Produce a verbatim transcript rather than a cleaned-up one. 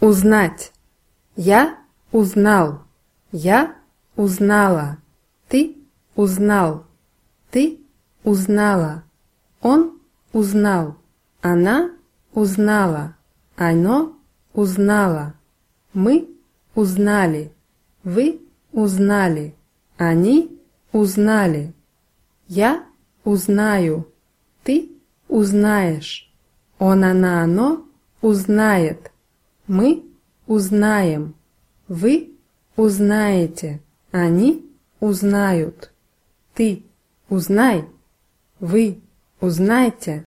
Узнать. Я узнал. Я узнала. Ты узнал. Ты узнала. Он узнал. Она узнала. Оно узнало. Мы узнали. Вы узнали. Они узнали. Я узнаю. Ты узнаешь. Он, она, оно узнает. Мы узнаем. Вы узнаете. Они узнают. Ты узнай. Вы узнайте.